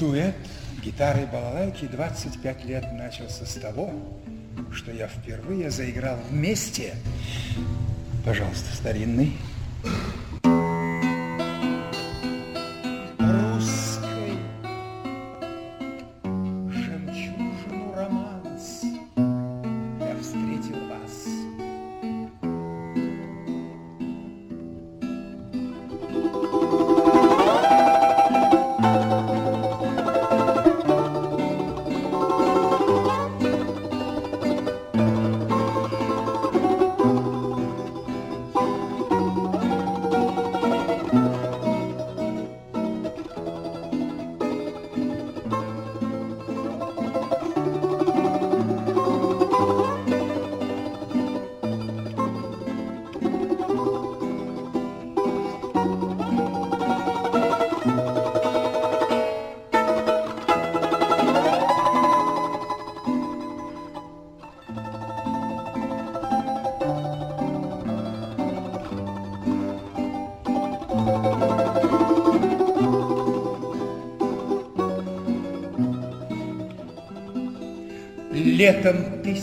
Дуэт гитары и балалайки 25 лет начался с того, что я впервые заиграл вместе. Пожалуйста, старинный. Русской жемчужину романс. Я встретил вас. Летом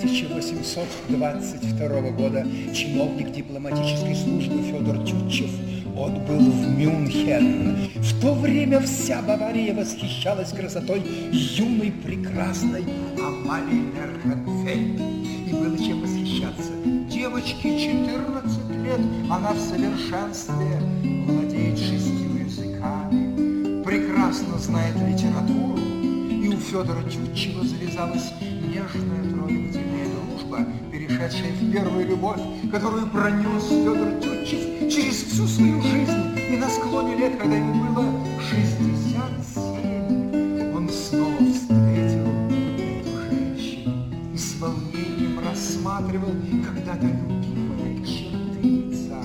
1822 года чиновник дипломатической службы Федор Тютчев отбыл в Мюнхен. В то время вся Бавария восхищалась красотой юной прекрасной Амалии Нерхенфельд. И было чем восхищаться. Девочке 14 лет, она в совершенстве владеет 6 языками, прекрасно знает литературу. И у Федора Тютчева завязалась нежная трогательная дружба, перешедшая в первую любовь, которую пронес Федор Тютчев через всю свою жизнь. И на склоне лет, когда ему было 67, он снова встретил эту женщину и с волнением рассматривал когда-то любимые черты лица.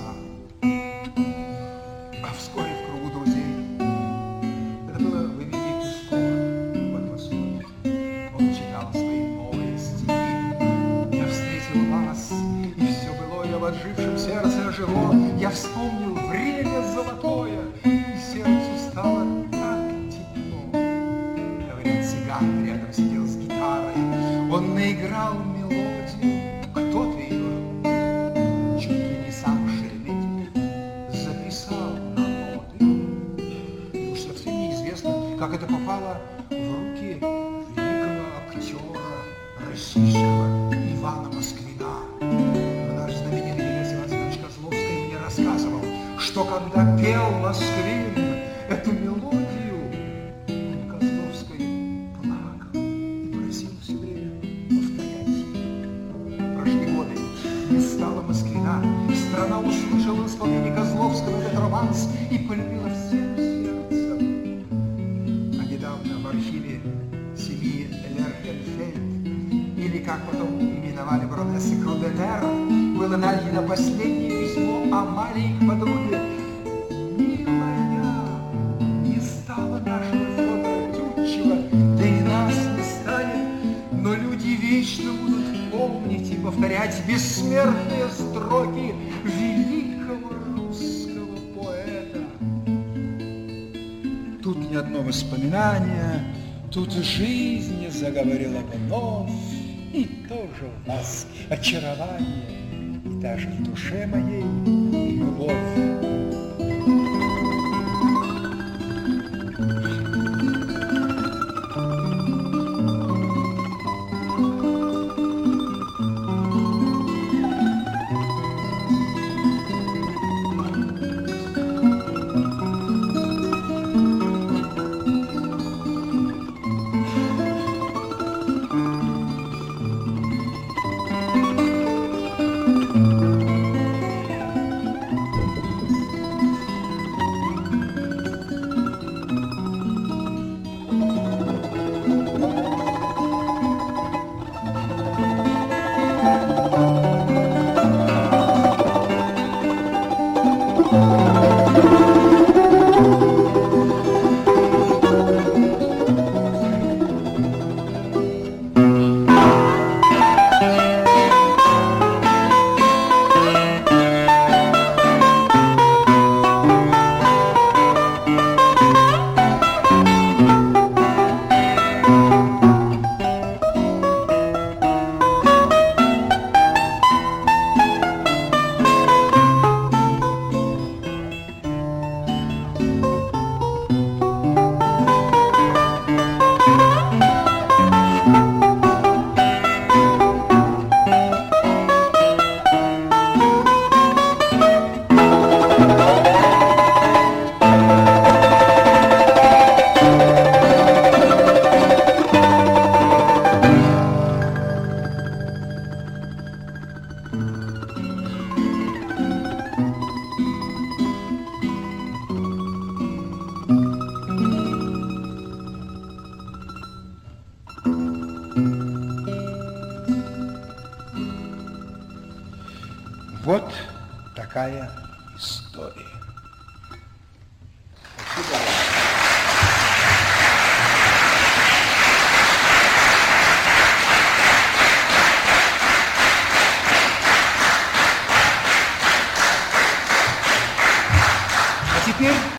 А вскоре в кругу друзей, это было в Великую Скорую под Москвой, он читал свои новые стихи. Я встретил вас, и все былое в отжившем сердце ожило. Я вспомнил время золотое, и сердцу стало так тепло. Говорит, цыган рядом сидел с гитарой, он наиграл мелодию. Кто-то ее, чуть ли не сам Шереметьев, записал на ноты. И уж совсем неизвестно, как это попало в руки великого актера российского Ивана Москвина. Наш знаменитый Елена Иванович Козловский мне рассказывал, что когда пел Москвин эту мелодию, Козловский плакал и просил все время повторять. Прошли годы, не стало Москвина, и страна услышала в исполнении Козловского этот романс и полюбила всем сердцем. А недавно в архиве семьи Нерхенфельд, или как потом именовали баронессы Круденер, было найдено последнее письмо Амалии к подруге. Милая, не стало нашего Федора Тютчева, да и нас не станет, но люди вечно будут помнить и повторять бессмертные строки великого русского поэта. Тут ни одно воспоминание, тут жизнь заговорила вновь, и тоже у вас очарование, и даже в душе моей любовь. Вот такая история. Спасибо вам. А теперь